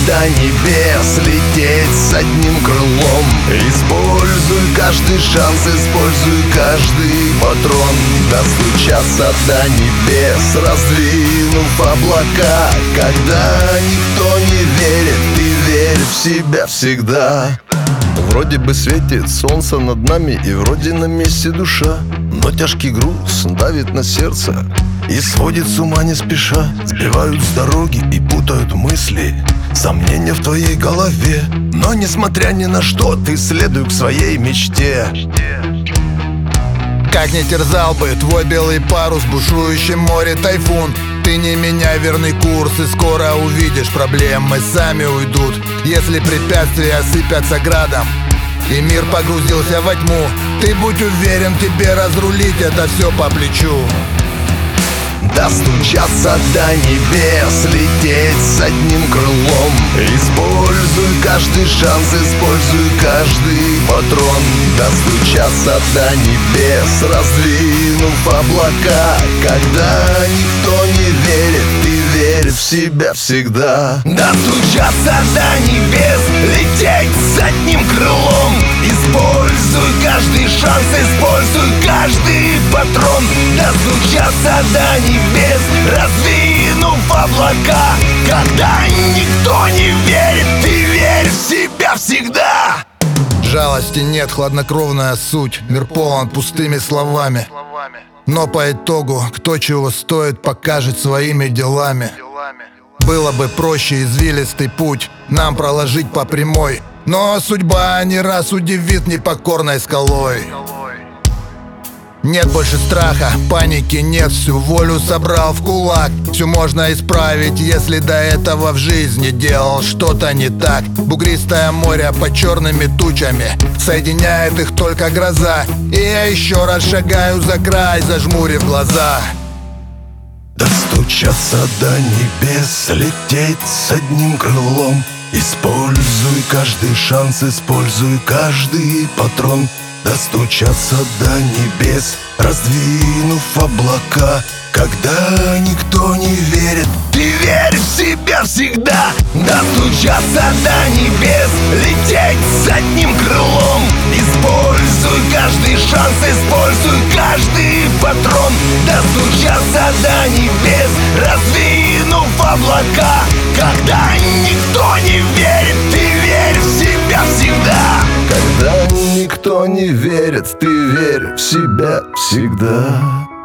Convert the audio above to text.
до небес, лететь с одним крылом. Используй каждый шанс, используй каждый патрон. Достучаться до небес, раздвинув облака. Когда никто не верит, ты верь в себя всегда. Вроде бы светит солнце над нами, и вроде на месте душа, но тяжкий груз давит на сердце и сводит с ума не спеша. Сбивают с дороги и путают мысли, сомнения в твоей голове. Но несмотря ни на что, ты следуй к своей мечте. Как не терзал бы твой белый парус в бушующем море тайфун, ты не меняй верный курс, и скоро увидишь, проблемы сами уйдут. Если препятствия осыпятся градом и мир погрузился во тьму, ты будь уверен, тебе разрулить это все по плечу. Достучаться до небес, лететь с одним крылом. Используй каждый шанс, используй каждый патрон. Достучаться до небес, раздвинув облака. Когда никто не верит, ты верь в себя всегда. Достучаться до небес, лететь с одним крылом. Используй каждый шанс, используй каждый патрон. Достучаться до небес, раздвинув облака. Когда никто не верит, ты верь в себя всегда. Жалости нет, хладнокровная суть. Мир полон пустыми словами, но по итогу кто чего стоит, покажет своими делами. Было бы проще извилистый путь нам проложить по прямой, но судьба не раз удивит непокорной скалой. Нет больше страха, паники нет, всю волю собрал в кулак. Все можно исправить, если до этого в жизни делал что-то не так. Бугристое море под черными тучами, соединяет их только гроза. И я еще раз шагаю за край, зажмурив глаза. Достучаться до небес, лететь с одним крылом. Используй каждый шанс, используй каждый патрон. Достучаться до небес, раздвинув облака. Когда никто не верит, ты верь в себя всегда. Достучаться до небес, лететь с одним крылом. Используй каждый шанс, используй каждый патрон. Достучаться до небес, раздвинув облака. Когда никто не верит, ты верь в себя всегда. Когда никто не верит, ты верь в себя всегда.